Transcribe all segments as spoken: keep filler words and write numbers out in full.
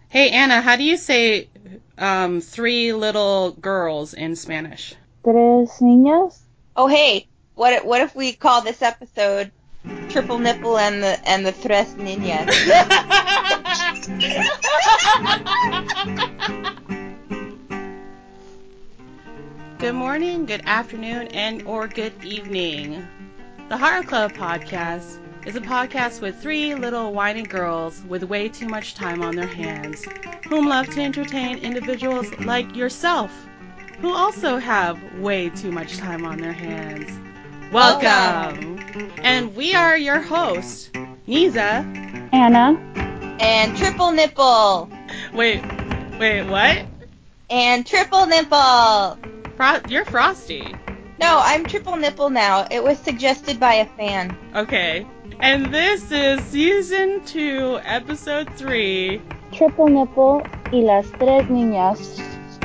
Hey, Anna, how do you say um, three little girls in Spanish? Tres niñas? Oh, hey, what if- what if we call this episode Triple Nipple and the and the Tres Niñas? Good morning, good afternoon, and or good evening. The Horror Club podcast is a podcast with three little whiny girls with way too much time on their hands, whom love to entertain individuals like yourself, who also have way too much time on their hands. Welcome! And we are your hosts, Niza. Anna. And Triple Nipple. Wait, wait, what? And Triple Nipple. Fro- you're Frosty. No, I'm Triple Nipple now. It was suggested by a fan. Okay. And this is season two, episode three. Triple Nipple y las Tres Niñas.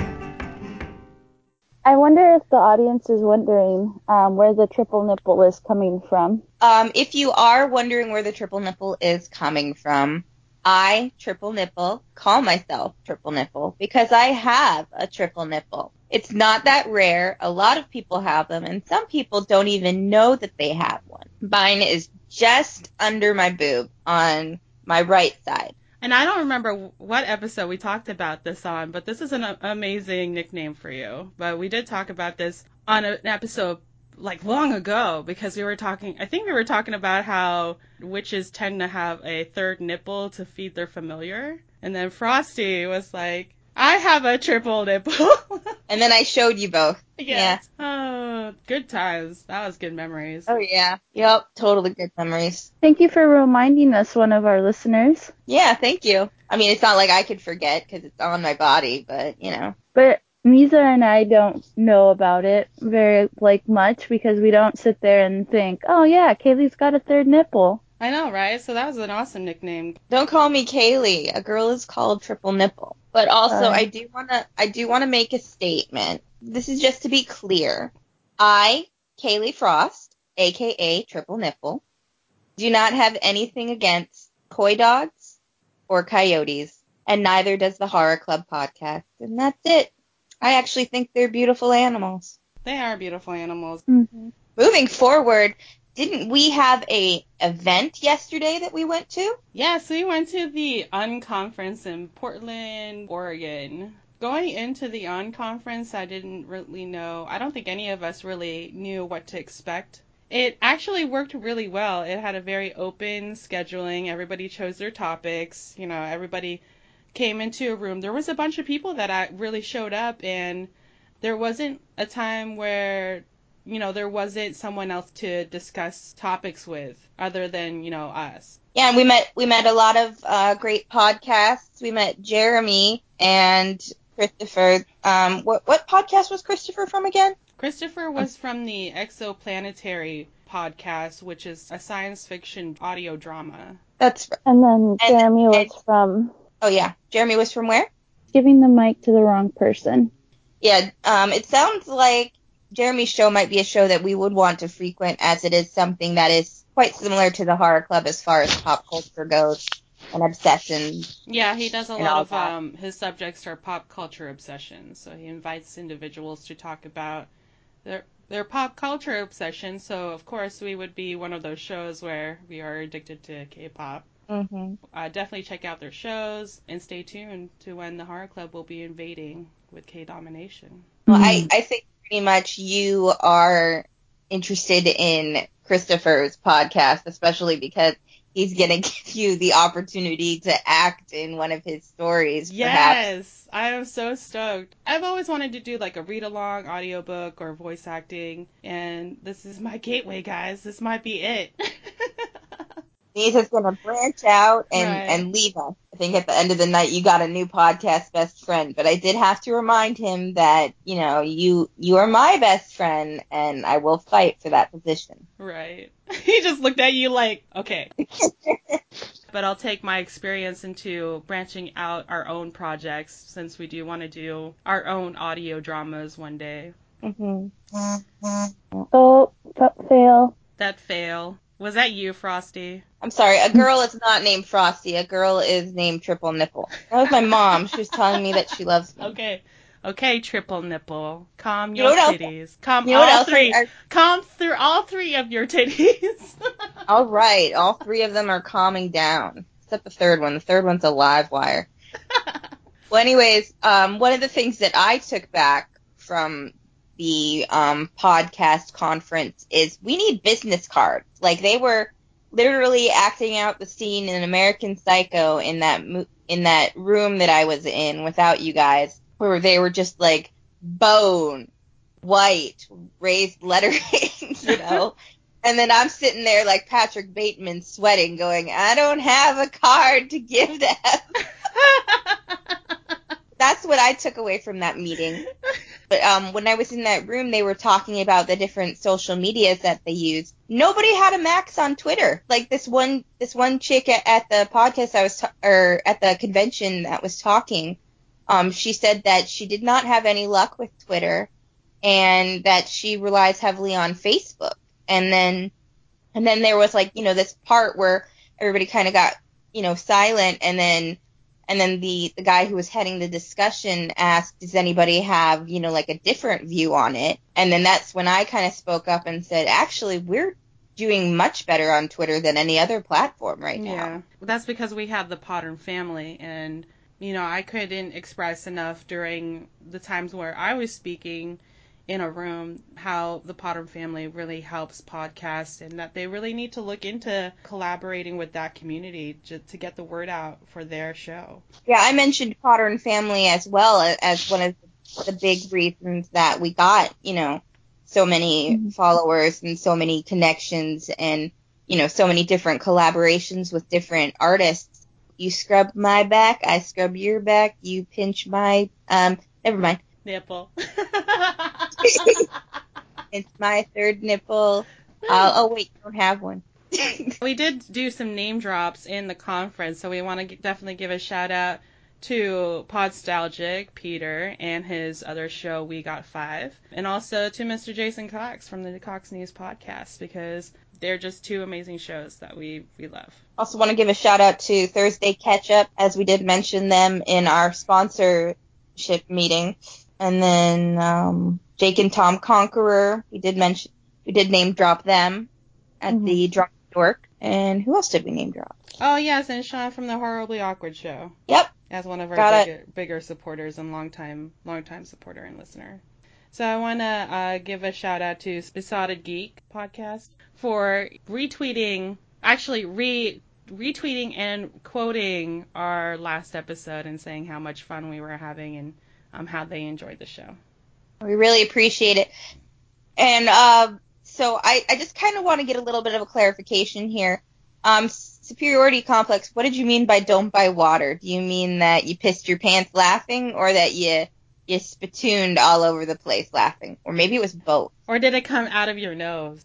I wonder if the audience is wondering um, where the triple nipple is coming from. Um, if you are wondering where the triple nipple is coming from, I, Triple Nipple, call myself Triple Nipple because I have a triple nipple. It's not that rare. A lot of people have them, and some people don't even know that they have one. Mine is just under my boob on my right side. And I don't remember what episode we talked about this on, but this is an amazing nickname for you. But we did talk about this on an episode like long ago because we were talking, I think we were talking about how witches tend to have a third nipple to feed their familiar. And then Frosty was like, I have a triple nipple. And then I showed you both. Yes. Yeah. Oh, good times. That was good memories. Oh, yeah. Yep, totally good memories. Thank you for reminding us, one of our listeners. Yeah, thank you. I mean, it's not like I could forget because it's on my body, but, you know. But Niza and I don't know about it very, like, much because we don't sit there and think, oh, yeah, Kaylee's got a third nipple. I know, right? So that was an awesome nickname. Don't call me Kaylee. A girl is called Triple Nipple. But also, uh, I do wanna, I do wanna make a statement. This is just to be clear. I, Kaylee Frost, aka Triple Nipple, do not have anything against coy dogs or coyotes, and neither does the Horror Club podcast. And that's it. I actually think they're beautiful animals. They are beautiful animals. Mm-hmm. Moving forward, didn't we have a event yesterday that we went to? Yes, we went to the Unconference in Portland, Oregon. Going into the Unconference, I didn't really know, I don't think any of us really knew what to expect. It actually worked really well. It had a very open scheduling. Everybody chose their topics. You know, everybody came into a room. There was a bunch of people that really showed up, and there wasn't a time where, you know, there wasn't someone else to discuss topics with other than, you know, us. Yeah, and we met we met a lot of uh, great podcasts. We met Jeremy and Christopher. Um, what what podcast was Christopher from again? Christopher was from the Exoplanetary podcast, which is a science fiction audio drama. That's right. And then Jeremy and, was and, from... Oh, yeah. Jeremy was from where? Giving the mic to the wrong person. Yeah, um, it sounds like Jeremy's show might be a show that we would want to frequent, as it is something that is quite similar to the Horror Club as far as pop culture goes and obsessions. Yeah, he does a lot of, um, his subjects are pop culture obsessions, so he invites individuals to talk about their their pop culture obsession, so of course we would be one of those shows where we are addicted to K-pop. Mm-hmm. Uh, definitely check out their shows and stay tuned to when the Horror Club will be invading with K-domination. Well, I, I think pretty much you are interested in Christopher's podcast, especially because he's going to give you the opportunity to act in one of his stories, perhaps. Yes, I am so stoked. I've always wanted to do like a read-along audiobook or voice acting, and this is my gateway, guys. This might be it. He's just going to branch out and, right. and leave us. I think at the end of the night, you got a new podcast best friend. But I did have to remind him that, you know, you you are my best friend, and I will fight for that position. Right. He just looked at you like, okay. But I'll take my experience into branching out our own projects, since we do want to do our own audio dramas one day. Mm-hmm. Oh, that fail. That fail. Was that you, Frosty? I'm sorry, a girl is not named Frosty. A girl is named Triple Nipple. That was my mom. She was telling me that she loves me. Okay. Okay, Triple Nipple. Calm You know your what else? titties. Calm You know what all else? three. Are, Calm through all three of your titties. all right, all three of them are calming down, except the third one. The third one's a live wire. Well, anyways, um, one of the things that I took back from the um, podcast conference is we need business cards. Like, they were literally acting out the scene in American Psycho in that mo- in that room that I was in without you guys, where they were just like bone, white, raised lettering, you know. And then I'm sitting there like Patrick Bateman sweating, going, I don't have a card to give them. That's what I took away from that meeting. But um, when I was in that room, they were talking about the different social medias that they use. Nobody had a Max on Twitter. Like this one, this one chick at, at the podcast I was, ta- or at the convention that was talking, um, she said that she did not have any luck with Twitter, and that she relies heavily on Facebook. And then, and then there was like, you know, this part where everybody kind of got, you know, silent, and then. And then the, the guy who was heading the discussion asked, does anybody have, you know, like a different view on it? And then that's when I kind of spoke up and said, actually, we're doing much better on Twitter than any other platform right now. Yeah, that's because we have the Potter family, and, you know, I couldn't express enough during the times where I was speaking in a room how the Potter family really helps podcasts, and that they really need to look into collaborating with that community to, to get the word out for their show. Yeah, I mentioned Potter and Family as well as one of the big reasons that we got, you know, so many mm-hmm. followers and so many connections and, you know, so many different collaborations with different artists. You scrub my back, I scrub your back, you pinch my, um, never mind. Nipple. It's my third nipple. Uh, oh, wait, you don't have one. We did do some name drops in the conference, so we want to definitely give a shout out to Podstalgic, Peter, and his other show, We Got Five, and also to Mister Jason Cox from the Cox News podcast, because they're just two amazing shows that we, we love. Also want to give a shout out to Thursday Catch Up, as we did mention them in our sponsorship meeting. And then um, Jake and Tom Conqueror, we did mention, we did name drop them at mm-hmm. the Drunk Dork. And who else did we name drop? Oh, yes, and Sean from the Horribly Awkward Show. Yep. As one of our bigger, bigger supporters and longtime, longtime supporter and listener. So I want to uh, give a shout out to Besotted Geek podcast for retweeting, actually re retweeting and quoting our last episode and saying how much fun we were having and um, how they enjoyed the show. We really appreciate it. And uh, so I, I just kind of want to get a little bit of a clarification here. Um, superiority complex, what did you mean by don't buy water? Do you mean that you pissed your pants laughing, or that you you spittooned all over the place laughing? Or maybe it was both. Or did it come out of your nose?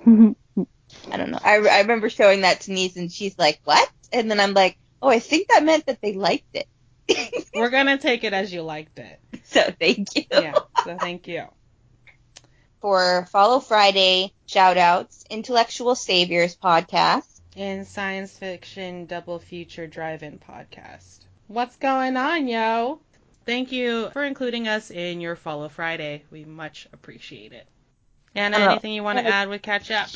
I don't know. I, I remember showing that to Niece, and she's like, what? And then I'm like, oh, I think that meant that they liked it. We're going to take it as you liked it. So thank you. Yeah, so thank you. For Follow Friday shout-outs, Intellectual Saviors podcast. And Science Fiction Double Feature Drive-In podcast. What's going on, yo? Thank you for including us in your Follow Friday. We much appreciate it. Anna, Hello. anything you want to add with catch up?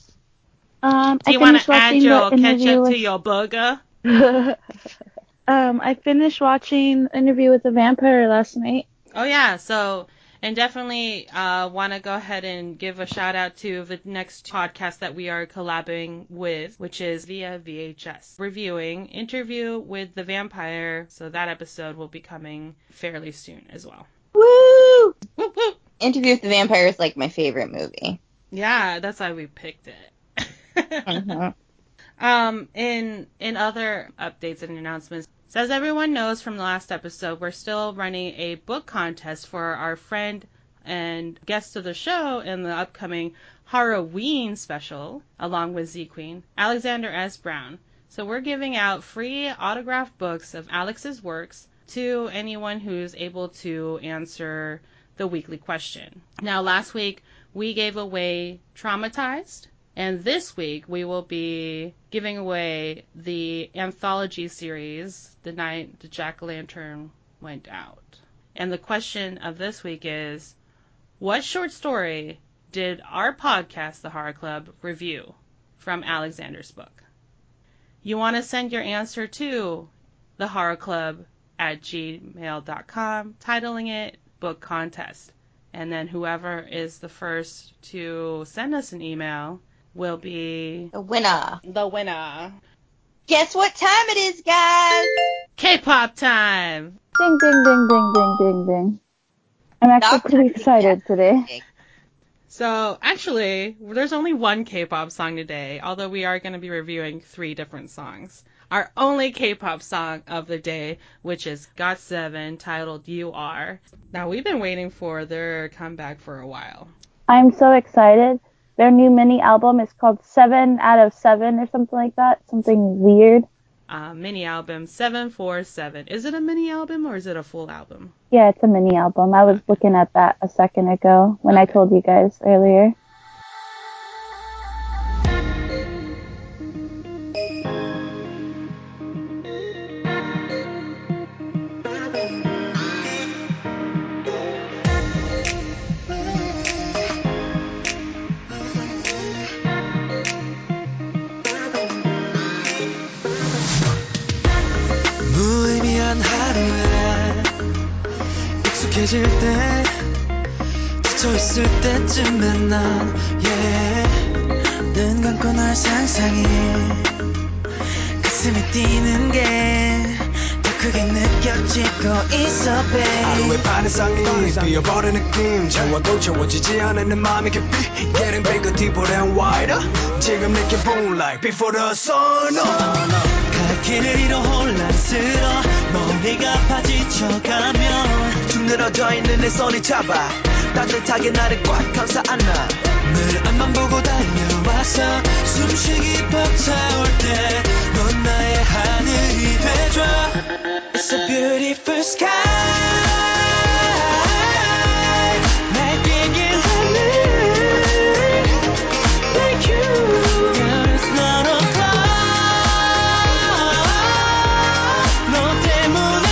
Um, Do you want to add your ketchup with... to your burger? um, I finished watching Interview with the Vampire last night. Oh, yeah. So, and definitely uh, want to go ahead and give a shout out to the next podcast that we are collabing with, which is Via V H S, reviewing Interview with the Vampire. So that episode will be coming fairly soon as well. Woo! Woo woo! Interview with the Vampire is like my favorite movie. Yeah, that's why we picked it. mm-hmm. Um, in in other updates and announcements, so as everyone knows from the last episode, we're still running a book contest for our friend and guest of the show in the upcoming Halloween special, along with Z Queen, Alexander S. Brown. So we're giving out free autographed books of Alex's works to anyone who's able to answer the weekly question. Now, last week we gave away Traumatized, And this week we will be giving away the anthology series, The Night the Jack-o'-lantern Went Out. And the question of this week is, what short story did our podcast, The Horror Club, review from Alexander's book? You want to send your answer to thehorrorclub at gmail dot com, titling it Book Contest. And then whoever is the first to send us an email will be The winner. the winner. Guess what time it is, guys? K-pop time! Ding, ding, ding, ding, ding, ding, ding. I'm actually Stop pretty excited today. So, actually, there's only one K-pop song today, although we are going to be reviewing three different songs. Our only K-pop song of the day, which is got seven, titled You Are. Now, we've been waiting for their comeback for a while. I'm so excited. Their new mini album is called seven out of seven or something like that. Something weird. Uh, mini album seven four seven. Is it a mini album or is it a full album? Yeah, it's a mini album. I was looking at that a second ago when Okay. I told you guys earlier. 무의미한 하루에 익숙해질 때 지쳐있을 때쯤에 난 yeah. 눈 감고 널 상상해 가슴이 뛰는 게 더 크게 느껴지고 있어 babe 하루의 반상이 뛰어버린 느낌 채워도 채워지지 않은 내 맘이 깊이 Getting bigger, deeper and wider 지금 느껴본 like before the sun up 갈 길을 잃어 혼란스러워 머리가 파지쳐가면 쭉 늘어져 있는 내 손이 잡아 따뜻하게 나를 꽉 감싸 안아 늘 앞만 보고 달려와서 숨쉬기 벅차올 때 넌 나의 하늘이 돼줘 It's a beautiful sky 날뛰게 하늘 Like you There is not a cloud 너 때문에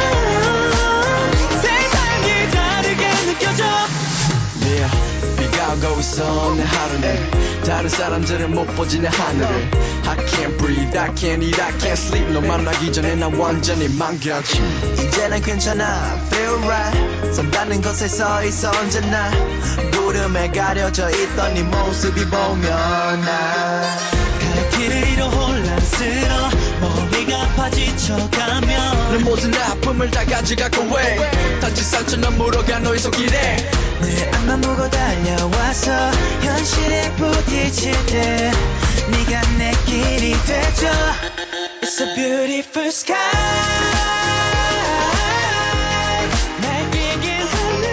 난 세상이 다르게 느껴져 Yeah 비가 오고 있어 내 하루는 다른 사람들은 못 보지 내 하늘을 I can't breathe, I can't eat, I can't sleep 너 만나기 전에 난 완전히 망가지 이제는 괜찮아, feel right 선 닿는 곳에 서 있어 언제나 구름에 가려져 있던 네 모습이 보면 나 갈 길을 잃어 혼란스러워 머리가 파지쳐가면 내 모든 아픔을 다 가져가고 해 단지 상처는 물어가 너의 손길에 늘 앞만 보고 달려와서 현실에 부딪힐 때 네가 내 길이 되죠 It's a beautiful sky 날뛰게 하늘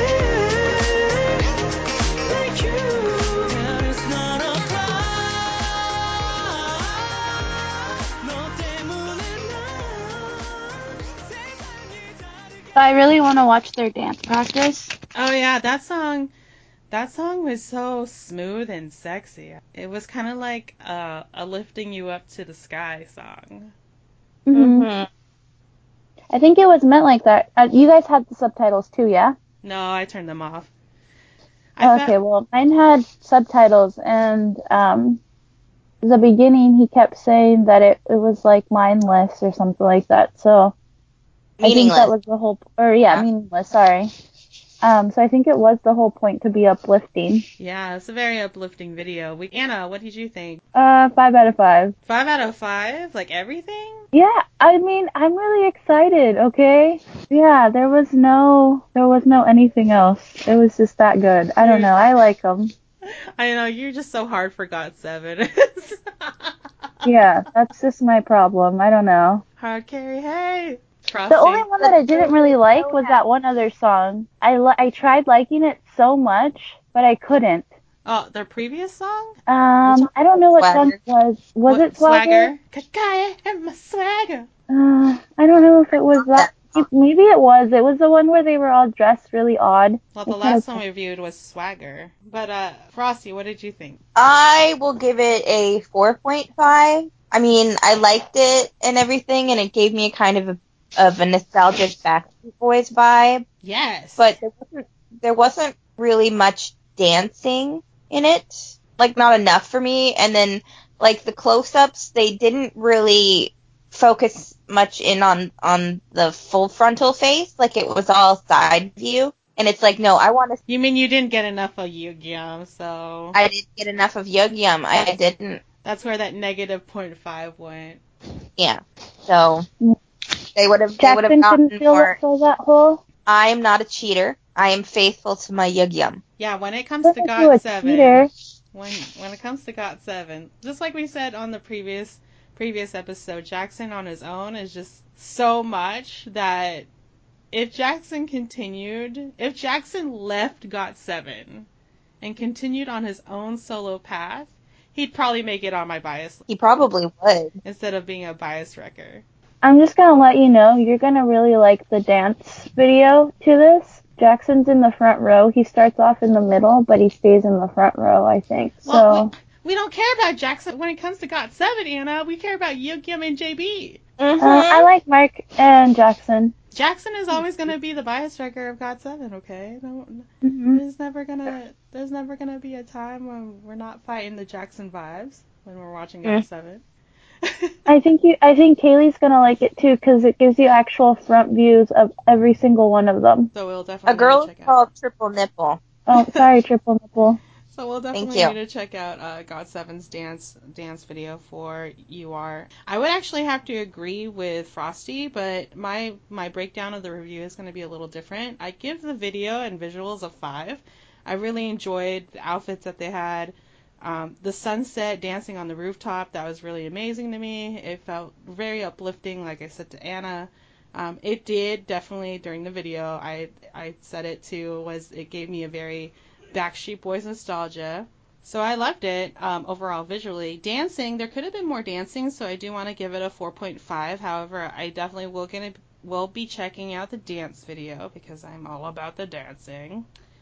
Like you There is not a cloud 너 때문에 난 세상이 다르게 I really want to watch their dance practice. Oh yeah, that song, that song was so smooth and sexy. It was kind of like uh, a lifting you up to the sky song. Mm-hmm. Mm-hmm. I think it was meant like that. Uh, you guys had the subtitles too, yeah? No, I turned them off. I Okay, found- well, mine had subtitles, and um, the beginning he kept saying that it, it was like mindless or something like that. So I think Meaningless. that was the whole, or yeah, Yeah. meaningless. Sorry. Um, so I think it was the whole point to be uplifting. Yeah, it's a very uplifting video. We, Anna, what did you think? Uh, five out of five. Five out of five? Like everything? Yeah, I mean, I'm really excited. Okay. Yeah, there was no, there was no anything else. It was just that good. I don't know. I like them. I know, you're just so hard for God seven. Yeah, that's just my problem. I don't know. Hard carry, hey. Frosty. The only one that I didn't really like was that one other song. I li- I tried liking it so much, but I couldn't. Oh, their previous song? Um, I don't know what song it was. Was What- it Swagger? Kakaye and my swagger. Uh, I don't know if it was that Maybe it was. It was the one where they were all dressed really odd. Well, the It last kinda- one we reviewed was Swagger. But, uh, Frosty, what did you think? I will give it a four point five. I mean, I liked it and everything, and it gave me a kind of a, of a nostalgic Backstreet Boys vibe. Yes. But there wasn't, there wasn't really much dancing in it. Like, not enough for me. And then, like, the close-ups, they didn't really focus much in on, on the full frontal face. Like, it was all side view. And it's like, no, I want to... You mean you didn't get enough of Yu-Gi-Oh, so... I didn't get enough of Yug-Yum. I didn't. That's where that negative point five went. Yeah. So, they would have they would have Jackson gotten couldn't fill, more... fill that hole. I am not a cheater. I am faithful to my Yug-Yum. Yeah, when it comes Look to at you, God a seven... cheater. When when it comes to God seven, just like we said on the previous previous episode, Jackson on his own is just so much that if Jackson continued, if Jackson left God seven and continued on his own solo path, he'd probably make it on my bias He probably would. instead of being a bias wrecker. I'm just gonna let you know, you're gonna really like the dance video to this. Jackson's in the front row. He starts off in the middle, but he stays in the front row, I think. Well, So we, we don't care about Jackson when it comes to God seven, Anna. We care about Yu-Gi-Oh and J B. Mm-hmm. uh, I like Mark and Jackson. Jackson is always going to be the bias wrecker of God seven, okay? No, Mm-hmm. there's never gonna there's never gonna be a time when we're not fighting the Jackson vibes when we're watching God seven. I think you. I think Kaylee's gonna like it too because it gives you actual front views of every single one of them. So we'll definitely A girl check is out. called Triple Nipple. Oh, sorry, triple nipple. So we'll definitely Thank need you. to check out uh, God seven's dance dance video for U R. I would actually have to agree with Frosty, but my my breakdown of the review is going to be a little different. I give the video and visuals a five. I really enjoyed the outfits that they had. Um, the sunset dancing on the rooftop, that was really amazing to me. It felt very uplifting, like I said to Anna. Um, it did definitely during the video. I I said it too. Was it gave me a very Backstreet Boys nostalgia. So I loved it um, overall visually. Dancing, there could have been more dancing, so I do want to give it a four point five. However, I definitely will gonna will be checking out the dance video because I'm all about the dancing.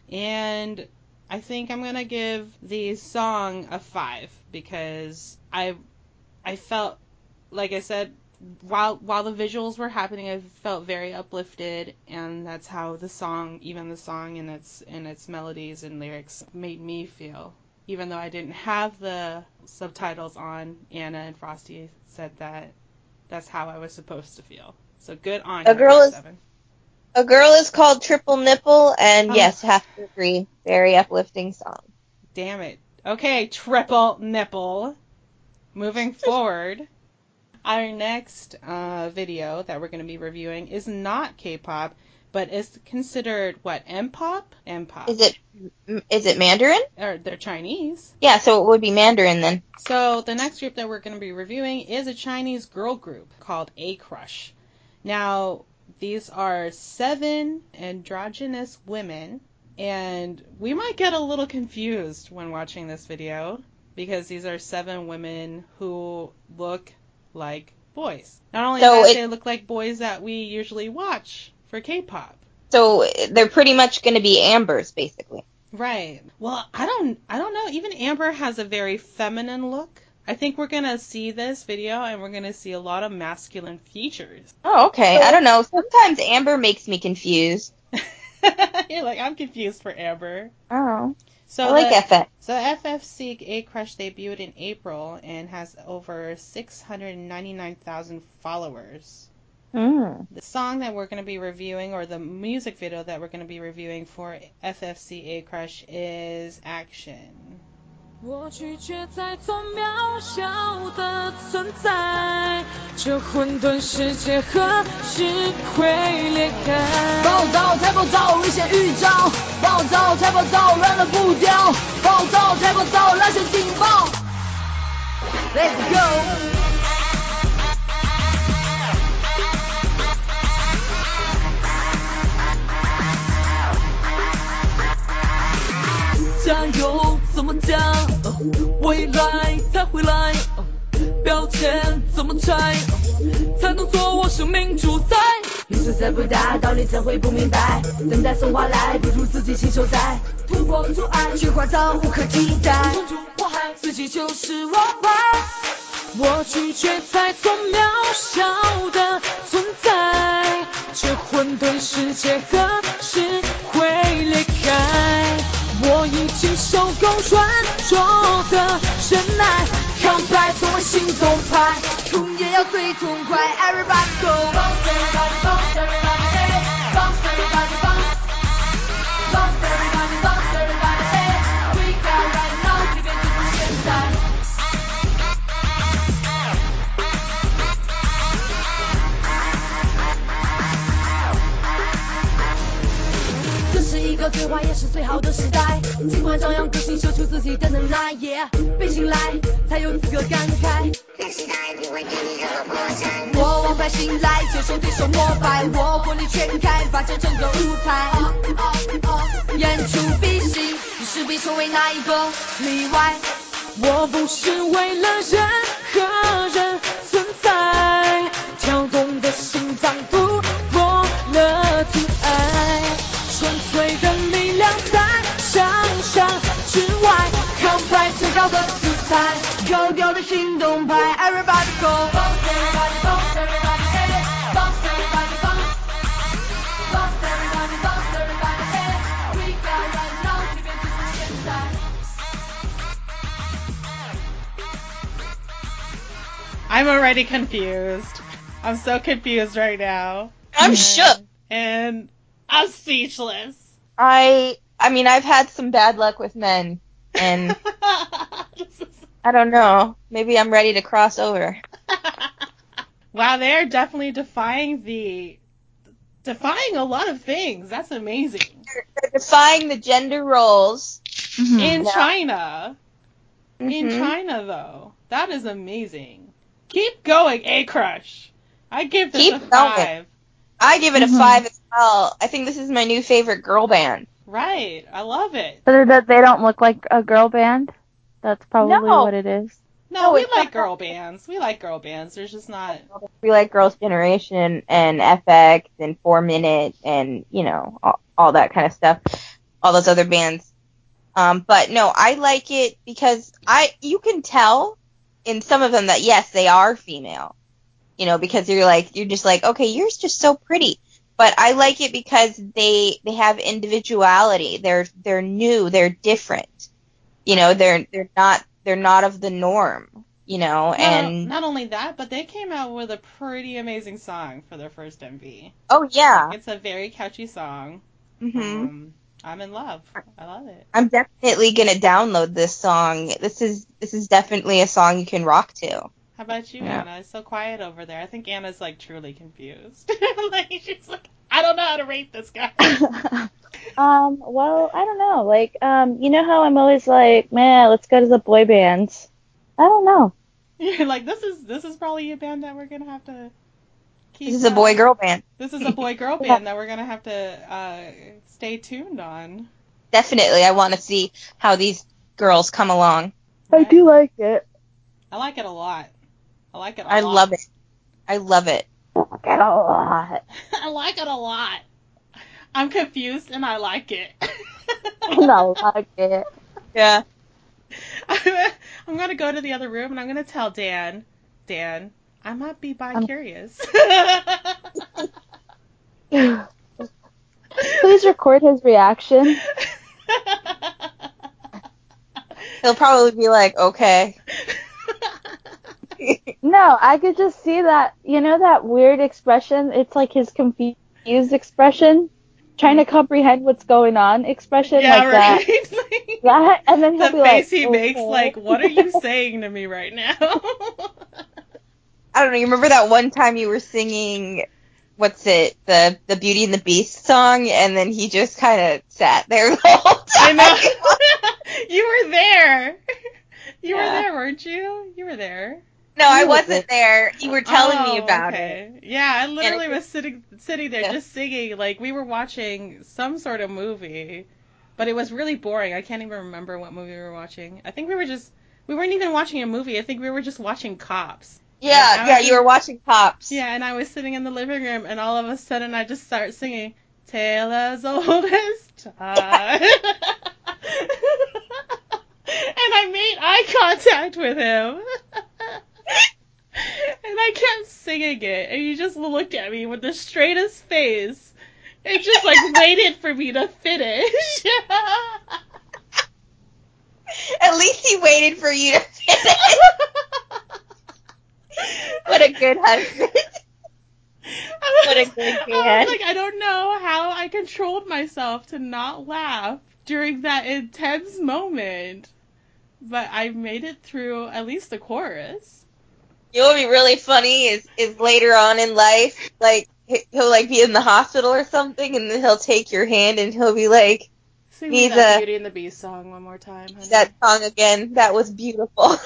And I think I'm gonna give the song a five because I I felt like I said while while the visuals were happening, I felt very uplifted, and that's how the song, even the song and its and its melodies and lyrics, made me feel. Even though I didn't have the subtitles on, Anna and Frosty said that that's how I was supposed to feel. So good on A you, girl God is seven. a girl is called Triple Nipple, and Oh. yes, have to agree, very uplifting song. Damn it. Okay, triple nipple. Moving forward. Our next uh, video that we're going to be reviewing is not K-pop, but is considered, what, M-pop? M-pop. Is it is it Mandarin? Or they're Chinese. Yeah, so it would be Mandarin then. So the next group that we're going to be reviewing is a Chinese girl group called A-Crush. Now, these are seven androgynous women, and we might get a little confused when watching this video because these are seven women who look like boys. Not only So that, it- they look like boys that we usually watch for K-pop. So they're pretty much going to be Ambers, basically. Right. Well, I don't I don't know. Even Amber has a very feminine look. I think we're going to see this video and we're going to see a lot of masculine features. Oh, okay. I don't know. Sometimes Amber makes me confused. You're like, I'm confused for Amber. Oh. So I like the, F X. So F F C A-Crush debuted in April and has over six hundred ninety-nine thousand followers. Mm. The song that we're going to be reviewing, or the music video that we're going to be reviewing for F F C A-Crush is Action. 我拒绝再做渺小的存在，这混沌世界何时会裂开？暴躁太暴躁，危险预兆！暴躁太暴躁，乱了步调！暴躁太暴躁，拉响警报 ！Let's go！ 加油，怎么讲？未来才会来。标签怎么拆？才能做我生命主宰？你在色不大，道理怎会不明白？等待送花来，不如自己亲手摘。突破阻碍，雪花早无可替代。冲出祸害，自己就是王牌。我拒绝再做渺小的存在，这混沌世界何时会裂开？我已经受够传说的真爱，抗败从我心中拍，痛也要最痛快。Everybody go bounce, everybody bounce, everybody hey, bounce, everybody bounce, bounce, everybody bounce, everybody hey, we got right now， 即便就是现在。这是一个最坏也是最好的时代，尽管张扬个性，秀出自己的能耐， yeah， 被信赖才有资格感慨。这时代不会对你任何破绽，我王牌醒来，接受对手膜拜，我火力全开，发展整个舞台。哦哦哦，言出必行，你势必成为那一个例外。我不是为了任何人存在，跳动的心脏突破了阻碍，纯粹的力量在想象之外，抗败最高的姿态，高调的行动派。 Everybody go bounce, everybody bounce, everybody hey, bounce, everybody bounce, bounce, everybody bounce, everybody hey, we got right now， 即便就是现在。 I'm already confused. I'm so confused right now. I'm shook. And I'm speechless. I I mean, I've had some bad luck with men, and I don't know. Maybe I'm ready to cross over. Wow, they're definitely defying the defying a lot of things. That's amazing. They're, they're defying the gender roles. Mhm. In Yeah. China. In Mhm. China, though. That is amazing. Keep going, A-Crush. I give this Keep a going. five. I give it a Mhm. five as well. I think this is my new favorite girl band. Right. I love it. But that they don't look like a girl band. That's probably No. what it is. No, No, we it's like not- girl bands. We like girl bands. There's just not... We like Girls' Generation and F X and Four Minute and, you know, all, all that kind of stuff. All those other bands. Um, but no, I like it because I you can tell in some of them that, yes, they are female. You know, because you're like, you're just like, okay, you're just so pretty. But I like it because they they have individuality. They're they're new. They're different. You know, they're they're not they're not of the norm. You know, Not, and not only that, but they came out with a pretty amazing song for their first M V. oh yeah, It's a very catchy song. hmm Um, I'm in love. I love it. I'm definitely gonna download this song. This is this is definitely a song you can rock to. How about you, Yeah. Anna? It's so quiet over there. I think Anna's like truly confused. Like she's like, I don't know how to rate this guy. um, well, I don't know. Like, um, you know how I'm always like, man, let's go to the boy bands. I don't know. You're like, this is this is probably a band that we're gonna have to keep. This is a uh, boy girl band. This is a boy girl Yeah. band that we're gonna have to uh, stay tuned on. Definitely, I want to see how these girls come along. I Right? do like it. I like it a lot. I like it a I lot. love it. I love it. I like it a lot. I like it a lot. I'm confused and I like it. And I like it. Yeah. I'm, I'm gonna go to the other room and I'm gonna tell Dan, Dan, I might be bi-curious. Please record his reaction. He'll probably be like, okay. No, I could just see that, you know that weird expression? It's like his confused expression, trying to comprehend what's going on expression, Yeah, like right. that. That, and then he'll The be face like, he makes, okay. like, what are you saying to me right now? I don't know. You remember that one time you were singing, what's it, the the Beauty and the Beast song, and then he just kind of sat there the whole I time. know. You were there. You were Yeah. there, weren't you? You were there. No, I wasn't there. You were telling me Oh, about okay. it. Yeah, I literally it- was sitting sitting there Yeah. just singing, like we were watching some sort of movie, but it was really boring. I can't even remember what movie we were watching. I think we were just we weren't even watching a movie. I think we were just watching Cops. Yeah, And yeah, I was, you were watching Pops. yeah, and I was sitting in the living room, and all of a sudden I just start singing "Tale as Old as Time," and I made eye contact with him, and I kept singing it, and he just looked at me with the straightest face, and just like waited for me to finish. At least he waited for you to finish. What a good husband. What a good I man. was like, I don't know how I controlled myself to not laugh during that intense moment, but I made it through at least the chorus. You know what would be really funny is, is later on in life, like, he'll, like, be in the hospital or something, and then he'll take your hand, and he'll be like, Sing me that Visa, Beauty and the Beast song one more time, honey. that song again, that was beautiful.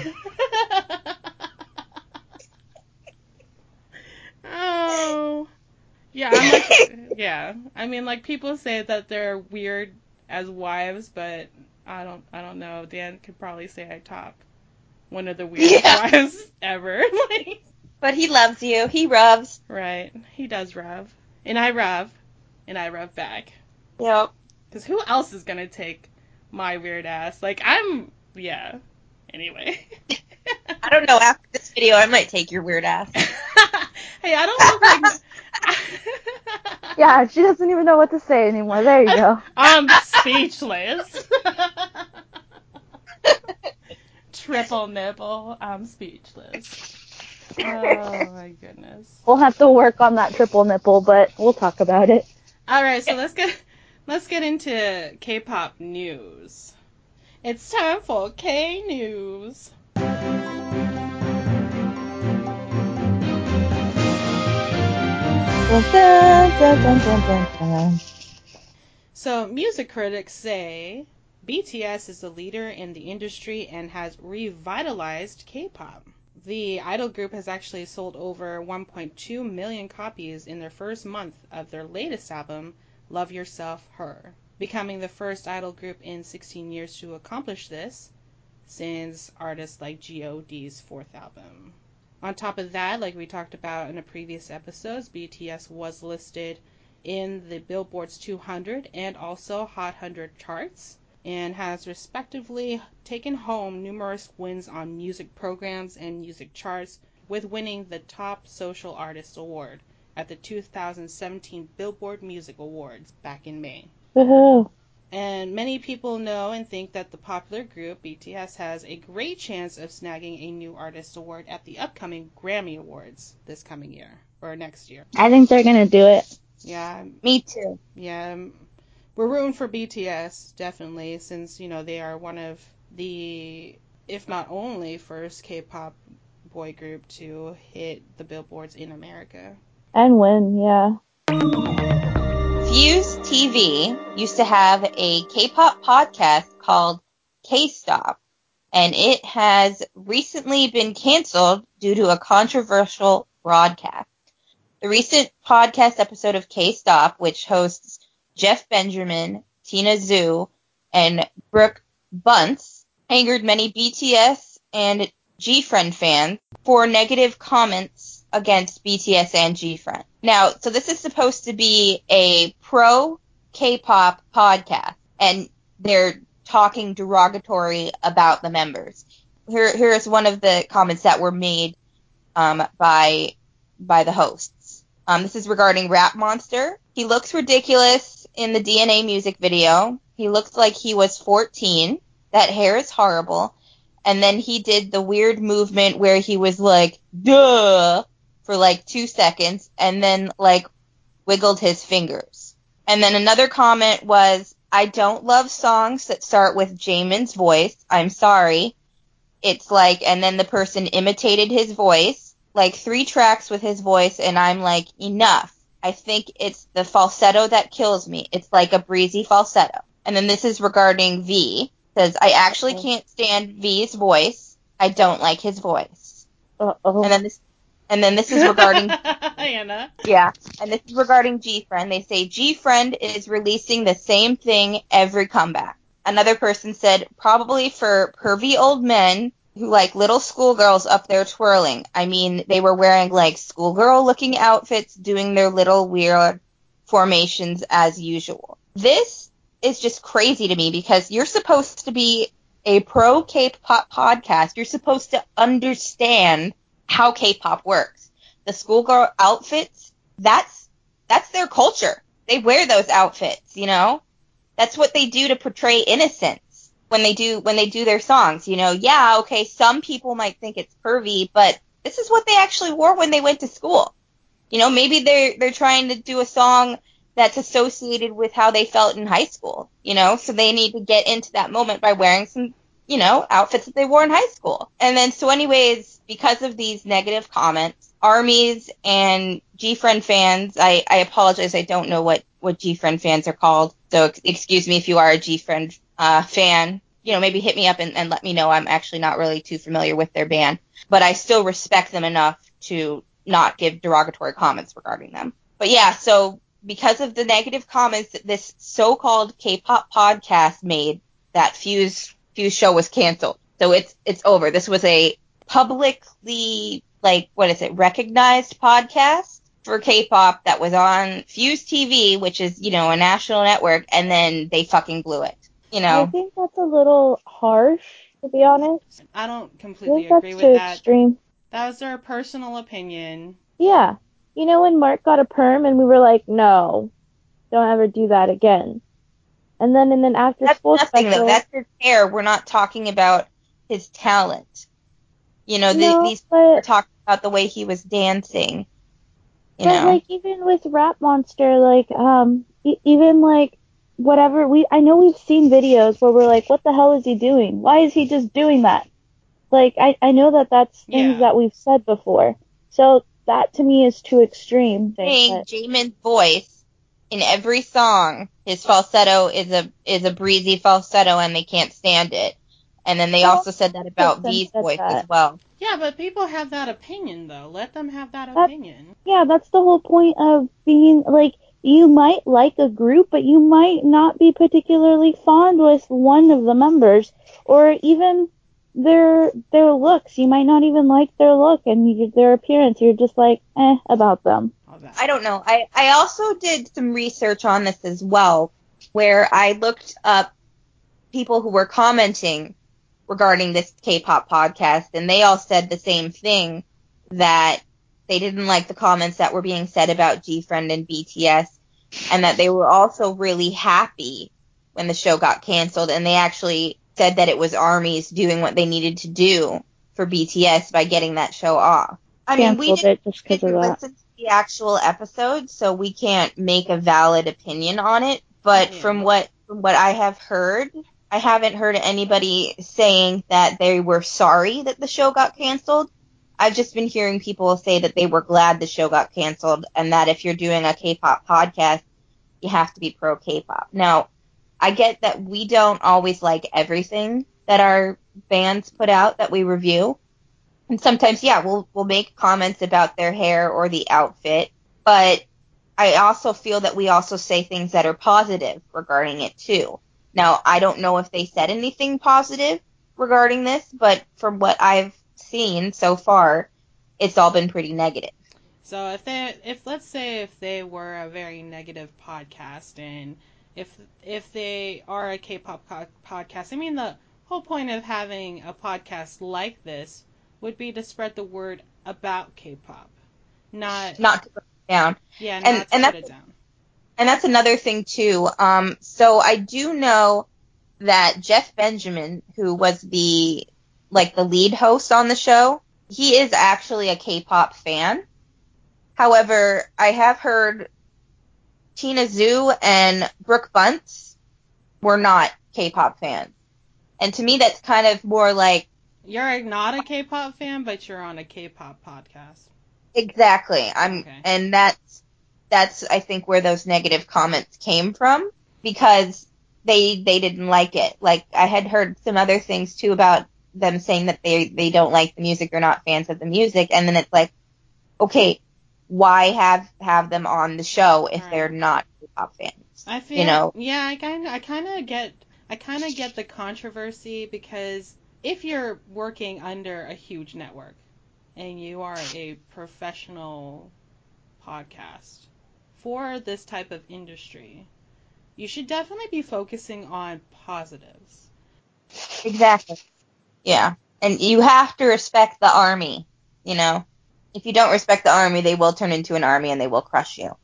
Oh. Yeah, I'm like, yeah. I mean, like, people say that they're weird as wives, but I don't, I don't know. Dan could probably say I top one of the weirdest Yeah. wives ever. Like, But he loves you. He rubs. right. He does rev. And I rev. And I rev back. Yep. Because who else is going to take my weird ass? Like, I'm, yeah. Anyway. I don't know, after this video, I might take your weird ass. Hey, I don't look like... Yeah, she doesn't even know what to say anymore. There you go. I'm speechless. Triple nipple. I'm speechless. Oh my goodness. We'll have to work on that triple nipple, but we'll talk about it. All right, so let's get let's get into K-pop news. It's time for K news. Dun, dun, dun, dun, dun, dun, dun. So, music critics say B T S is a leader in the industry and has revitalized K-pop. The idol group has actually sold over one point two million copies in their first month of their latest album, Love Yourself, Her, becoming the first idol group in sixteen years to accomplish this since artists like G O D's fourth album. On top of that, like we talked about in the previous episodes, B T S was listed in the Billboard's two hundred and also Hot one hundred charts, and has respectively taken home numerous wins on music programs and music charts, with winning the Top Social Artist Award at the two thousand seventeen Billboard Music Awards back in May. Woohoo. And many people know and think that the popular group B T S has a great chance of snagging a new artist award at the upcoming Grammy Awards this coming year, or next year. I think they're gonna do it. Yeah, Me too. yeah, we're rooting for B T S, definitely, since, you know, they are one of the, if not only, first K-pop boy group to hit the billboards in America. And win, yeah. Fuse T V used to have a K-pop podcast called K-Stop, and it has recently been canceled due to a controversial broadcast. The recent podcast episode of K-Stop, which hosts Jeff Benjamin, Tina Zhu, and Brooke Bunce, angered many B T S and G-Friend fans for negative comments against B T S and G-Friend. Now, so this is supposed to be a pro K-pop podcast, and they're talking derogatory about the members. Here, here is one of the comments that were made um, by by the hosts. Um, this is regarding Rap Monster. He looks ridiculous in the D N A music video. He looks like he was fourteen. That hair is horrible. And then he did the weird movement where he was like, duh, for like two seconds, and then like wiggled his fingers. And then another comment was, I don't love songs that start with Jamin's voice. I'm sorry. It's like, and then the person imitated his voice, like three tracks with his voice, and I'm like, enough. I think it's the falsetto that kills me. It's like a breezy falsetto. And then this is regarding V. Says, I actually can't stand V's voice. I don't like his voice. Uh-oh. And then this, and then this is regarding, Anna. yeah, and this is regarding G-Friend. They say G-Friend is releasing the same thing every comeback. Another person said, probably for pervy old men, who like little schoolgirls up there twirling. I mean, they were wearing like schoolgirl looking outfits, doing their little weird formations as usual. This is just crazy to me because you're supposed to be a pro K-pop podcast. You're supposed to understand how K-pop works. The schoolgirl outfits, that's that's their culture. They wear those outfits, you know? That's what they do to portray innocence when they do when they do their songs, you know? Yeah, okay, some people might think it's pervy, but this is what they actually wore when they went to school. You know, maybe they're they're trying to do a song that's associated with how they felt in high school, you know? So they need to get into that moment by wearing some, you know, outfits that they wore in high school. And then, so anyways, because of these negative comments, ARMYs and G-Friend fans, I, I apologize, I don't know what, what G-Friend fans are called, so ex- excuse me if you are a G-Friend uh, fan. You know, maybe hit me up and, and let me know. I'm actually not really too familiar with their band, but I still respect them enough to not give derogatory comments regarding them. But yeah, so because of the negative comments that this so-called K-pop podcast made, that Fuse Fuse show was canceled. So it's it's over. This was a publicly, like, what is it, recognized podcast for K-pop that was on Fuse T V, which is, you know, a national network, and then they fucking blew it. You know? I think that's a little harsh, to be honest. I don't I completely think agree that's with too that. extreme. That was their personal opinion. Yeah. You know when Mark got a perm and we were like, no, don't ever do that again. And then in an after That's school nothing, special, though. That's his hair. We're not talking about his talent. You know, the, no, these but, we're talking about the way he was dancing. You but know? like even with Rap Monster, like um, e- even like whatever we, I know we've seen videos where we're like, what the hell is he doing? Why is he just doing that? Like I, I know that that's things Yeah. that we've said before. So that to me is too extreme. Saying But Jamin's voice in every song, his falsetto is a is a breezy falsetto, and they can't stand it. And then they Well, also said that about Kristen V's said voice that. as well. Yeah, but people have that opinion, though. Let them have that That- opinion. Yeah, that's the whole point of being, like, you might like a group, but you might not be particularly fond with one of the members, or even their their looks. You might not even like their look and you, their appearance. You're just like, eh, about them. All that. I don't know. I, I also did some research on this as well, where I looked up people who were commenting regarding this K-pop podcast, and they all said the same thing, that they didn't like the comments that were being said about G-Friend and B T S, and that they were also really happy when the show got canceled, and they actually said that it was ARMYs doing what they needed to do for B T S by getting that show off. I mean, we Canceled didn't, it just because of didn't that. listen to the actual episode, so we can't make a valid opinion on it, but Yeah. from what from what I have heard, I haven't heard anybody saying that they were sorry that the show got canceled. I've just been hearing people say that they were glad the show got canceled, and that if you're doing a K-pop podcast, you have to be pro K-pop. Now, I get that we don't always like everything that our bands put out that we review. And sometimes, yeah, we'll we'll make comments about their hair or the outfit, but I also feel that we also say things that are positive regarding it too. Now, I don't know if they said anything positive regarding this, but from what I've seen so far, it's all been pretty negative. So if they, if let's say if they were a very negative podcast, and if if they are a K-pop co- podcast, I mean the whole point of having a podcast like this would be to spread the word about K-pop, not Not to put it down. yeah, And not to and put that's it down. and that's another thing too. Um, so I do know that Jeff Benjamin, who was the like the lead host on the show, he is actually a K-pop fan. However, I have heard Tina Zhu and Brooke Bunce were not K-pop fans. And to me, that's kind of more like... You're not a K-pop fan, but you're on a K-pop podcast. Exactly. I'm, Okay. and that's, that's, I think, where those negative comments came from, because they, they didn't like it. Like, I had heard some other things, too, about them saying that they, they don't like the music, they're not fans of the music, and then it's like, okay, why have, have them on the show if Right. they're not K-pop fans? I feel, you know? yeah, I kind of, I kind of get, I kind of get the controversy, because if you're working under a huge network and you are a professional podcast for this type of industry, you should definitely be focusing on positives. Exactly. Yeah. And you have to respect the army, you know? If you don't respect the army, they will turn into an army and they will crush you.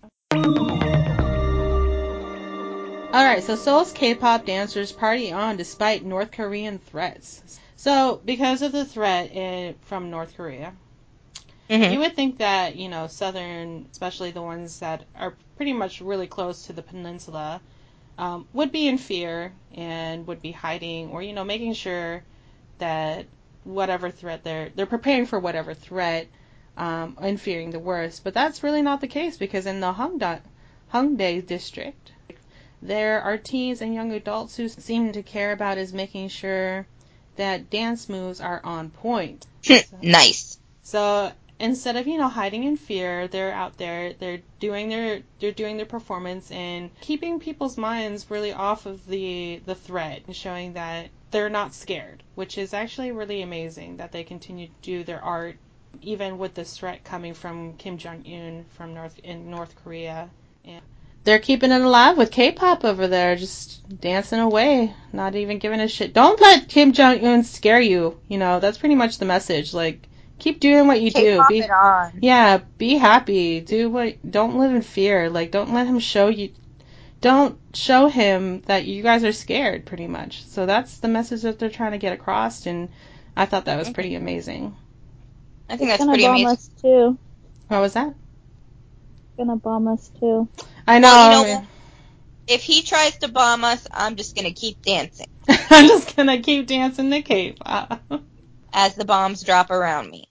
Alright, so Seoul's K-pop dancers party on despite North Korean threats. So, because of the threat in, from North Korea, mm-hmm. you would think that, you know, southern, especially the ones that are pretty much really close to the peninsula, um, would be in fear and would be hiding or, you know, making sure that whatever threat they're, they're preparing for whatever threat um, and fearing the worst. But that's really not the case because in the Hongdae, Hongdae district, there are teens and young adults who seem to care about is making sure that dance moves are on point. so, Nice. So instead of, you know, hiding in fear, they're out there, they're doing their they're doing their performance and keeping people's minds really off of the the threat and showing that they're not scared, which is actually really amazing that they continue to do their art even with this threat coming from Kim Jong-un from North in North Korea. And they're keeping it alive with K-pop over there, just dancing away, not even giving a shit. Don't let Kim Jong-un scare you. You know, that's pretty much the message. Like, keep doing what you K-pop do. Be, it on. Yeah, be happy. Do what. Don't live in fear. Like, don't let him show you. Don't show him that you guys are scared, pretty much. So that's the message that they're trying to get across, and I thought that was pretty mm-hmm. amazing. I think it's that's pretty bomb amazing. Us too. What was that? It's gonna bomb us too. I know. Well, you know what? If he tries to bomb us, I'm just gonna keep dancing. I'm just gonna keep dancing the K-pop. As the bombs drop around me.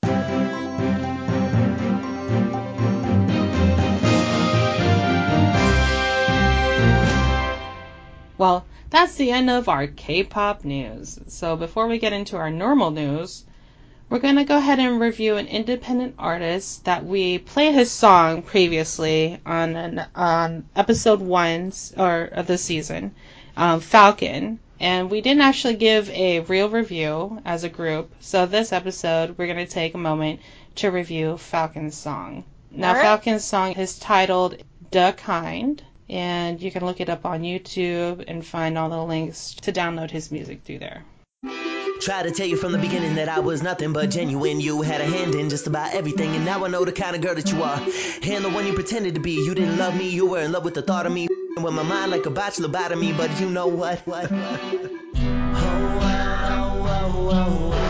Well, that's the end of our K-pop news. So before we get into our normal news, we're going to go ahead and review an independent artist that we played his song previously on an, on episode one or of the season, um, Falcon. And we didn't actually give a real review as a group. So this episode, we're going to take a moment to review Falcon's song. Now, right. Falcon's song is titled Da Kind. And you can look it up on YouTube and find all the links to download his music through there. Try to tell you from the beginning that I was nothing but genuine. You had a hand in just about everything, and now I know the kind of girl that you are. And the one you pretended to be. You didn't love me, you were in love with the thought of me. With my mind like a bachelor bottomy, but you know what? What? What? Oh, wow, wow, wow, wow.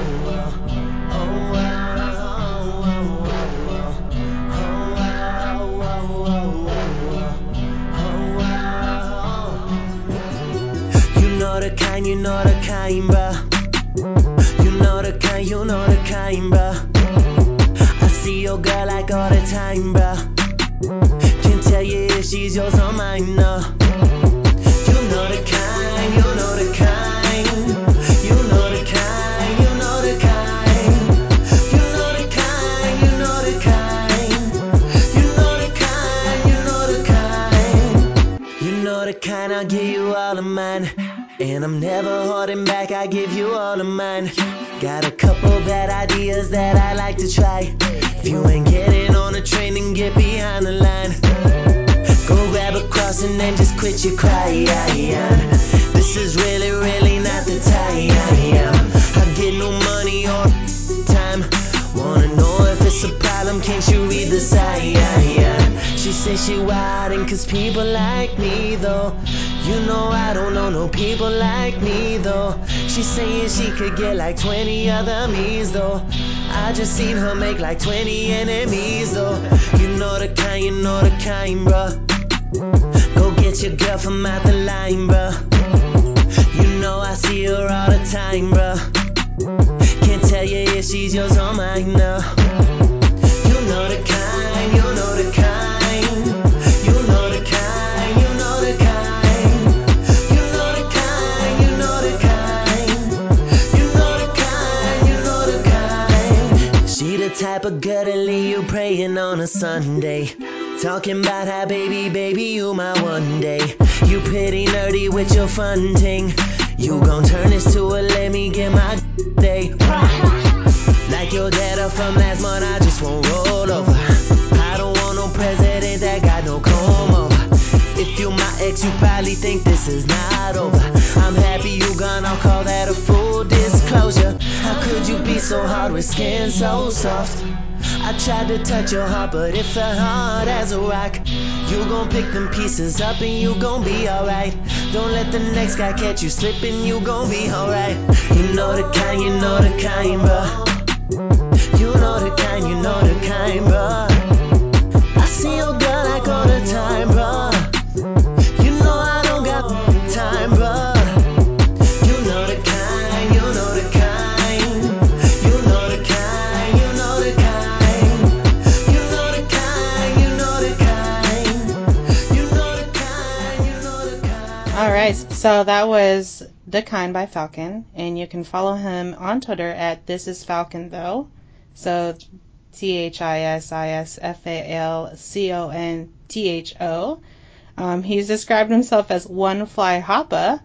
You know the kind, you know the kind, bruh. You know the kind, you know the kind, bruh. I see your girl like all the time, bruh. Can't tell you if she's yours or mine, no. You know the kind, you know the kind. You know the kind, you know the kind. You know the kind, you know the kind. You know the kind, you know the kind. You know the kind, I'll give you all of mine. And I'm never holding back, I give you all of mine. Got a couple bad ideas that I like to try. If you ain't getting on the train, then get behind the line. Go grab a cross and then just quit your crying. This is really, really not the time. I get no money or time. Wanna know if it's a problem, can't you read the sign? She says she wildin' cause people like me though. You know I don't know no people like me though. She's saying she could get like twenty other me's though. I just seen her make like twenty enemies though. You know the kind, you know the kind, bruh. Go get your girl from out the line, bruh. You know I see her all the time, bruh. Can't tell you if she's yours or mine now. You know the kind, you know the kind. Type of girl to leave you praying on a Sunday. Talking about how baby, baby, you my one day. You pretty nerdy with your fun ting. You gon' turn this to a let me get my day. Like your data from last month, I just won't roll over. I don't want no president that got no comb over. If you my ex, you probably think this is not over. I'm happy you gone, I'll call that a full disclosure. How could you be so hard with skin so soft? I tried to touch your heart, but it felt hard as a rock. You gon' pick them pieces up and you gon' be alright. Don't let the next guy catch you slipping, you gon' be alright. You know the kind, you know the kind, bruh. You know the kind, you know the kind, bruh. I see your girl like all the time, bruh. You know I don't got time, bruh. You know the kind, you know the kind. You know the kind, you know the kind. You know the kind, you know the kind. You know the kind, you know the kind. Alright, so that was The Kind by Falcon, and you can follow him on Twitter at This Is Falcon Though. So T H I S I S F A L C O N T H O. Um, he's described himself as One Fly Hoppa.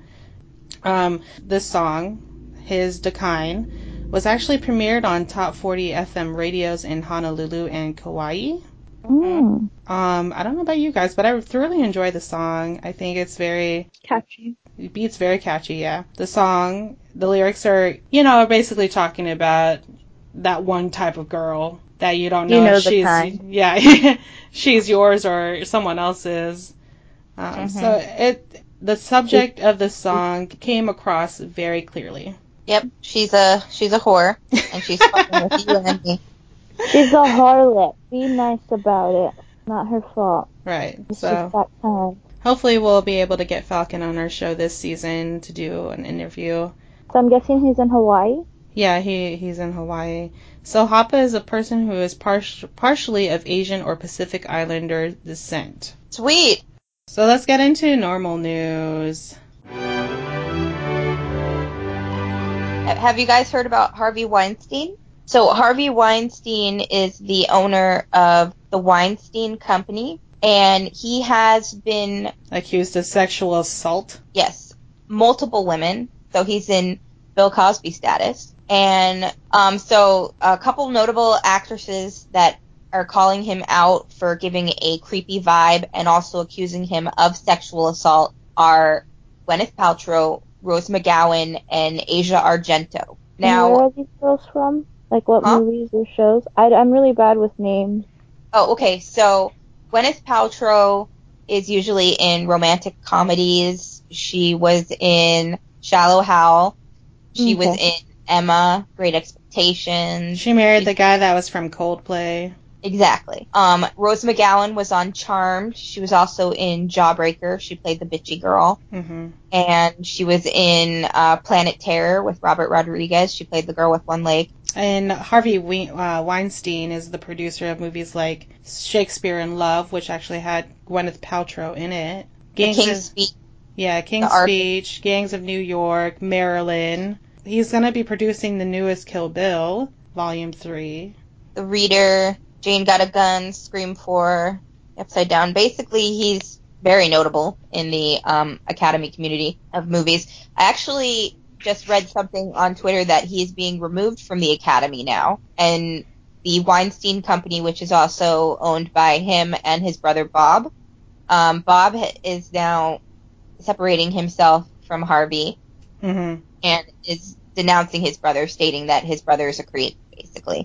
Um, this song, his Dakine, was actually premiered on top forty F M radios in Honolulu and Kauai. Mm, Um, I don't know about you guys, but I thoroughly enjoy the song. I think it's very, catchy. the beat's very catchy, yeah. The song, the lyrics are, you know, basically talking about that one type of girl that you don't know, You know if the she's, kind. yeah, she's yours or someone else's. Um, Mhm. So it, the subject of the song came across very clearly. Yep, she's a she's a whore, and she's fucking with you and me. She's a harlot. Be nice about it. Not her fault. Right. It's So just that kind. hopefully we'll be able to get Falcon on our show this season to do an interview. So I'm guessing he's in Hawaii? Yeah, he he's in Hawaii. So Hapa is a person who is par- partially of Asian or Pacific Islander descent. Sweet. So let's get into normal news. Have you guys heard about Harvey Weinstein? So Harvey Weinstein is the owner of the Weinstein Company, and he has been, Accused of sexual assault. yes, multiple women. So he's in Bill Cosby status. And um, so a couple notable actresses that are calling him out for giving a creepy vibe and also accusing him of sexual assault are Gwyneth Paltrow, Rose McGowan, and Asia Argento. And where Now, are these girls from? Like what Huh? movies or shows? I, I'm really bad with names. oh, okay, so Gwyneth Paltrow is usually in romantic comedies. She was in Shallow Hal. She was Okay. in Emma, Great Expectations. She married She's- the guy that was from Coldplay. Exactly. Um, Rose McGowan was on Charmed. She was also in Jawbreaker. She played the bitchy girl. hmm And she was in uh, Planet Terror with Robert Rodriguez. She played the girl with one leg. And Harvey We- uh, Weinstein is the producer of movies like Shakespeare in Love, which actually had Gwyneth Paltrow in it. The Gangs King's of, Speech. yeah, King's The Art- Speech, Gangs of New York, Marilyn. He's going to be producing the newest Kill Bill, Volume three. The Reader, Jane Got a Gun, Scream four, Upside Down. Basically, he's very notable in the um, Academy community of movies. I actually just read something on Twitter that he is being removed from the Academy now, and the Weinstein Company, which is also owned by him and his brother Bob. Um, Bob is now separating himself from Harvey hmm and is denouncing his brother, stating that his brother is a creep, basically.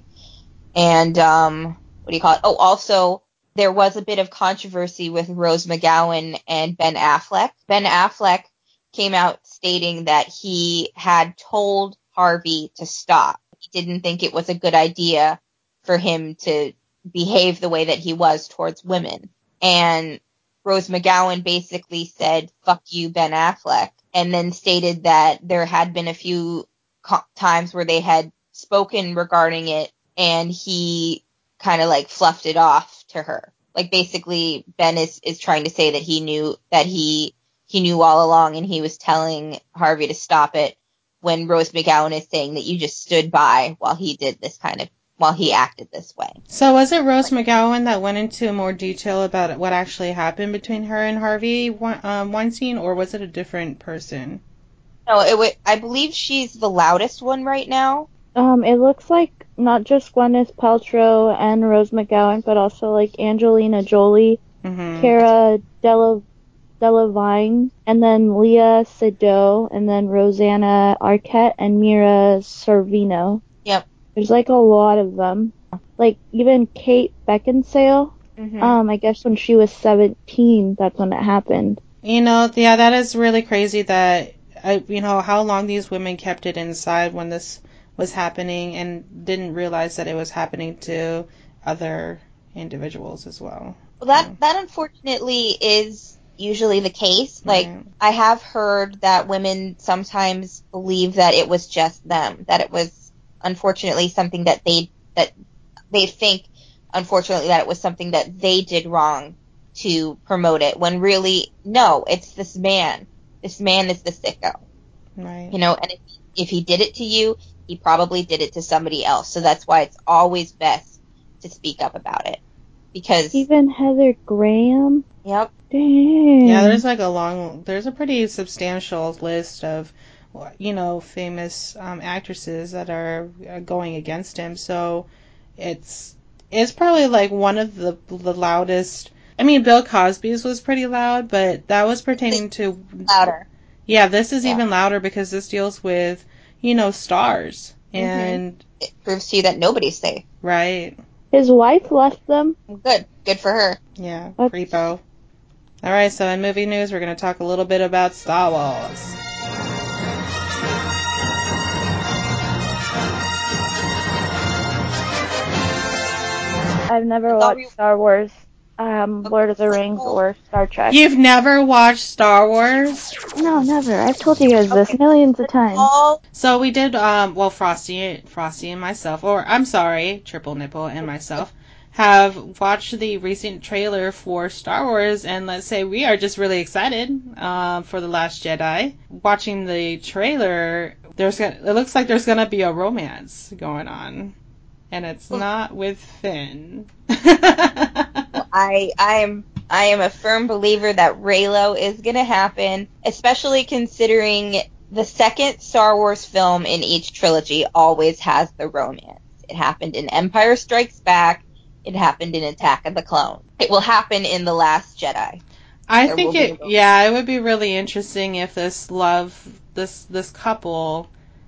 And, um, what do you call it? Oh, also, there was a bit of controversy with Rose McGowan and Ben Affleck. Ben Affleck came out stating that he had told Harvey to stop. He didn't think it was a good idea for him to behave the way that he was towards women. And Rose McGowan basically said, fuck you, Ben Affleck, and then stated that there had been a few co- times where they had spoken regarding it, and he kind of like fluffed it off to her. Like basically Ben is, is trying to say that he knew that he he knew all along and he was telling Harvey to stop it, when Rose McGowan is saying that you just stood by while he did this kind of while he acted this way. So was it Rose McGowan that went into more detail about what actually happened between her and Harvey um, Weinstein, or was it a different person? No, it would. I believe she's the loudest one right now. Um, it looks like not just Gwyneth Paltrow and Rose McGowan, but also like Angelina Jolie, Mm-hmm. Cara Dele- Delevingne, and then Leah Seydoux, and then Rosanna Arquette and Mira Sorvino. Yep. There's like a lot of them. Like even Kate Beckinsale. Mm-hmm. Um, I guess when she was seventeen, that's when it happened. You know, yeah, that is really crazy that, uh, you know, how long these women kept it inside when this was happening and didn't realize that it was happening to other individuals as well. Well, that Yeah. that unfortunately is usually the case. Like, Right. I have heard that women sometimes believe that it was just them, that it was unfortunately something that they that they think, unfortunately, that it was something that they did wrong to promote it. When really, no, it's this man. This man is the sicko. Right. You know, and if, if he did it to you, he probably did it to somebody else. So that's why it's always best to speak up about it. Because, Even Heather Graham. yep. Dang. Yeah, there's like a long, there's a pretty substantial list of, you know, famous um, actresses that are uh, going against him. So it's it's probably like one of the the loudest. I mean, Bill Cosby's was pretty loud, but that was pertaining to. Louder. Yeah, this is Yeah. even louder because this deals with, you know, stars. Mm-hmm. And It proves to you that nobody's safe. right. His wife left them. Good. Good for her. Yeah, That's- creepo. All right, so in movie news, we're going to talk a little bit about Star Wars. I've never I thought watched we- Star Wars, um, Lord of the Rings, or Star Trek. You've never watched Star Wars? No, never. I've told you guys this Okay. millions of times. All So we did, um, well, Frosty, Frosty and myself, or I'm sorry, Triple Nipple and myself, have watched the recent trailer for Star Wars, and let's say we are just really excited um, for The Last Jedi. Watching the trailer, there's gonna, it looks like there's gonna be a romance going on, and it's not with Finn. I I am I am a firm believer that Reylo is going to happen, especially considering the second Star Wars film in each trilogy always has the romance. It happened in Empire Strikes Back. It happened in Attack of the Clones. It will happen in The Last Jedi. I There think will be it, a- yeah, it would be really interesting if this love, this this couple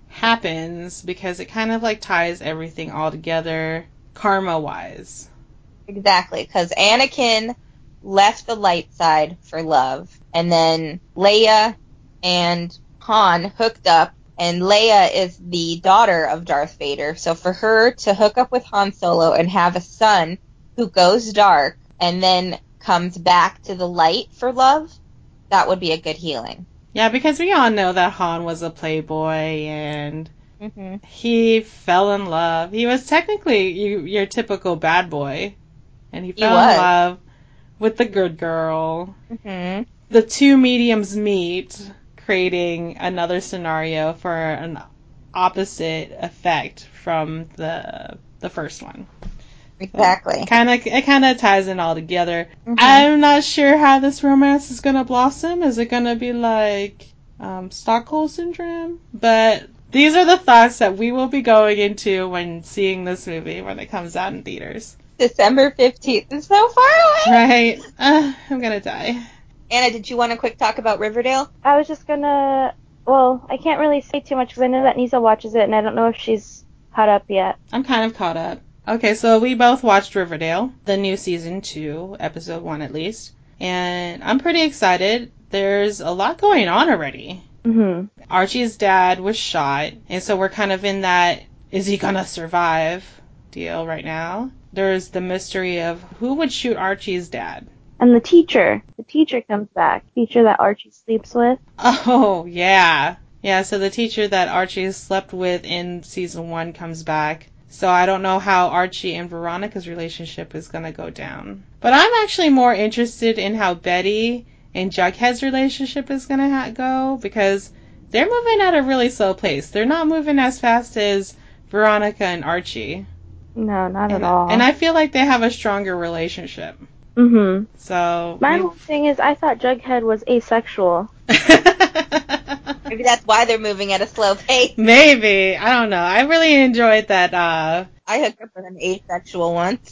happens because it kind of like ties everything all together karma wise. Exactly, because Anakin left the light side for love, and then Leia and Han hooked up, and Leia is the daughter of Darth Vader, so for her to hook up with Han Solo and have a son who goes dark and then comes back to the light for love, that would be a good healing. Yeah, because we all know that Han was a playboy and Mm-hmm. he fell in love. He was technically you, your typical bad boy, and he He fell in was. love with the good girl. Mm-hmm. The two mediums meet, creating another scenario for an opposite effect from the the first one. Exactly. Kind of, it kind of ties it all together. Mhm. I'm not sure how this romance is gonna blossom. Is it gonna be like um, Stockholm syndrome? But these are the thoughts that we will be going into when seeing this movie when it comes out in theaters. December fifteenth is so far away. Right? Uh, I'm gonna die. Anna, did you want to quick talk about Riverdale? I was just gonna. Well, I can't really say too much because I know that Nisa watches it, and I don't know if she's caught up yet. I'm kind of caught up. Okay, so we both watched Riverdale, the new season two, episode one at least, and I'm pretty excited. There's a lot going on already. Mm-hmm. Archie's dad was shot, and so we're kind of in that is he gonna survive deal right now. There's the mystery of who would shoot Archie's dad. And the teacher. The teacher comes back. Teacher that Archie sleeps with. Oh, yeah. Yeah, so the teacher that Archie slept with in season one comes back. So I don't know how Archie and Veronica's relationship is going to go down. But I'm actually more interested in how Betty and Jughead's relationship is going to ha- go because they're moving at a really slow pace. They're not moving as fast as Veronica and Archie. No, not And, at all. and I feel like they have a stronger relationship. Mm-hmm. So My we- whole thing is I thought Jughead was asexual. Maybe that's why they're moving at a slow pace. Maybe. I don't know. I really enjoyed that. Uh... I hooked up with an asexual once.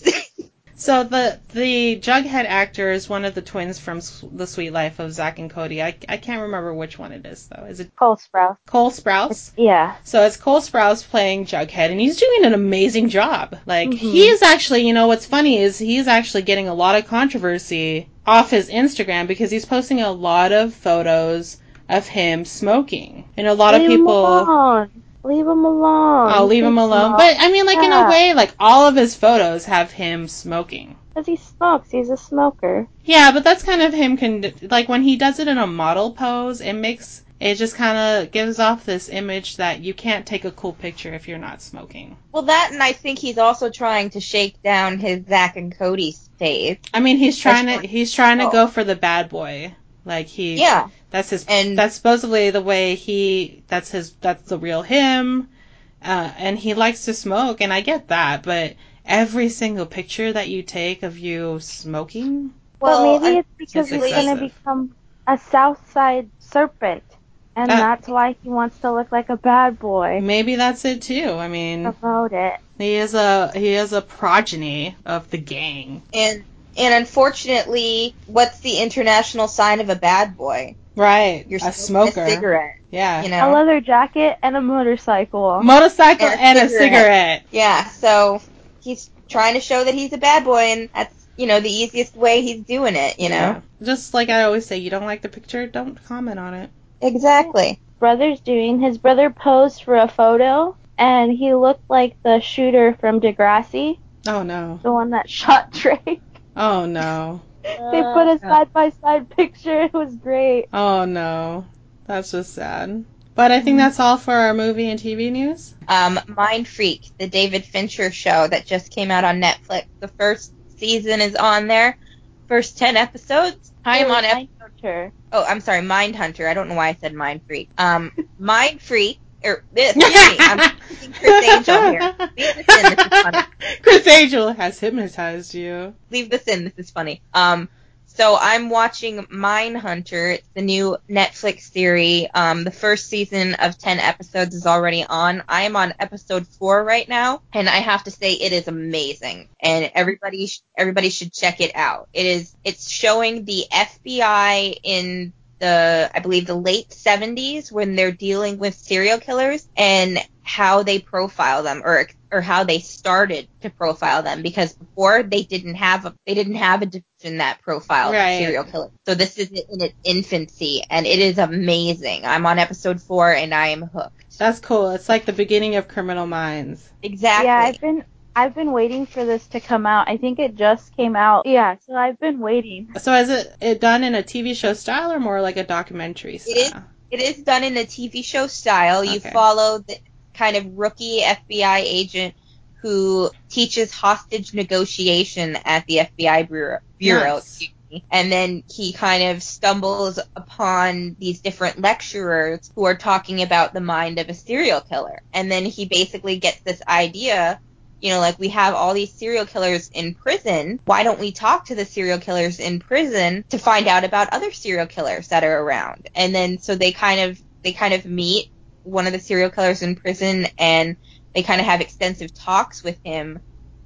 So the the Jughead actor is one of the twins from The Sweet Life of Zack and Cody. I, I can't remember which one it is, though. Is it Cole Sprouse? Cole Sprouse? Yeah. So it's Cole Sprouse playing Jughead, and he's doing an amazing job. Like, Mhm. he's actually, you know, what's funny is he's actually getting a lot of controversy off his Instagram because he's posting a lot of photos of him smoking. And a lot Leave of people... him alone. Leave him alone. I'll leave him alone. Smoke. But, I mean, like, in a Yeah. way, like, all of his photos have him smoking. Because he smokes. He's a smoker. Yeah, but that's kind of him, con- like, when he does it in a model pose, it makes, it just kind of gives off this image that you can't take a cool picture if you're not smoking. Well, that, and I think he's also trying to shake down his Zack and Cody phase. I mean, he's trying to, he's trying to Oh. go for the bad boy. Like, he, Yeah. that's his, And- that's supposedly the way he, that's his, that's the real him, uh, and he likes to smoke, and I get that, but every single picture that you take of you smoking? Well, but maybe it's because It's he's going to excessive. become a Southside serpent. And That- that's why he wants to look like a bad boy. Maybe that's it too. I mean, Promote it. he is a he is a progeny of the gang. And and unfortunately, what's the international sign of a bad boy? Right. You're a smoking smoker. a cigarette. Yeah. You A know. leather jacket and a motorcycle. Motorcycle and, And a a cigarette. Yeah. So he's trying to show that he's a bad boy, and that's you know the easiest way he's doing it. You know. Yeah. Just like I always say, you don't like the picture, don't comment on it. Exactly. Brother's doing. His brother posed for a photo, and he looked like the shooter from Degrassi, Oh no. the one that shot Drake. Oh no. They put a side-by-side picture. It was great. Oh no. That's just sad. But I think that's all for our movie and T V news. Um, Mind Freak, the David Fincher show that just came out on Netflix. The first season is on there. First ten episodes. I am on episode. Mindhunter. Oh, I'm sorry, Mindhunter. I don't know why I said Mind Freak. Um, Mind Freak. Er, excuse me. I'm thinking Chris Angel here. Leave this in. This is funny. Chris Angel has hypnotized you. Leave this in. This is funny. Um, so I'm watching Mindhunter. It's the new Netflix series. Um, the first season of ten episodes is already on. I am on episode four right now, and I have to say it is amazing. And everybody, sh- everybody should check it out. It is. It's showing the F B I in the, I believe, the late seventies when they're dealing with serial killers and how they profile them, or or how they started to profile them, because before they didn't have a they didn't have a division that profiled Right. serial killers. So this is in its infancy, and it is amazing. I'm on episode four, and I am hooked. That's cool. It's like the beginning of Criminal Minds. Exactly. Yeah, I've been I've been waiting for this to come out. I think it just came out. Yeah, so I've been waiting. So is it, it done in a T V show style or more like a documentary style? It is. It is done in a T V show style. You Okay. follow the kind of rookie F B I agent who teaches hostage negotiation at the F B I bureau. bureau Nice. excuse me. And then he kind of stumbles upon these different lecturers who are talking about the mind of a serial killer. And then he basically gets this idea, you know, like, we have all these serial killers in prison. Why don't we talk to the serial killers in prison to find out about other serial killers that are around? And then so they kind of they kind of meet one of the serial killers in prison, and they kind of have extensive talks with him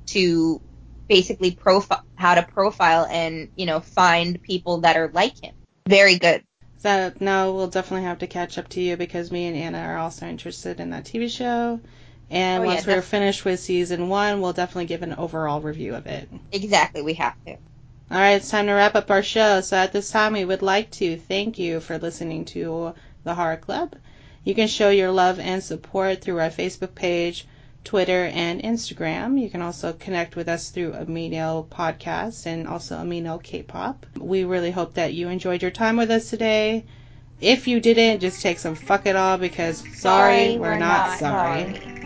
to basically profile how to profile and, you know, find people that are like him. Very good. So now we'll definitely have to catch up to you because me and Anna are also interested in that T V show. And Oh, yeah, once we're def- finished with season one, we'll definitely give an overall review of it. Exactly, we have to. All right, it's time to wrap up our show. So at this time, we would like to thank you for listening to the Horror Club. You can show your love and support through our Facebook page, Twitter, and Instagram. You can also connect with us through Amino Podcast and also Amino K-Pop. We really hope that you enjoyed your time with us today. If you didn't, just take some fuck it all because sorry, Sorry, we're, we're not, not sorry. sorry.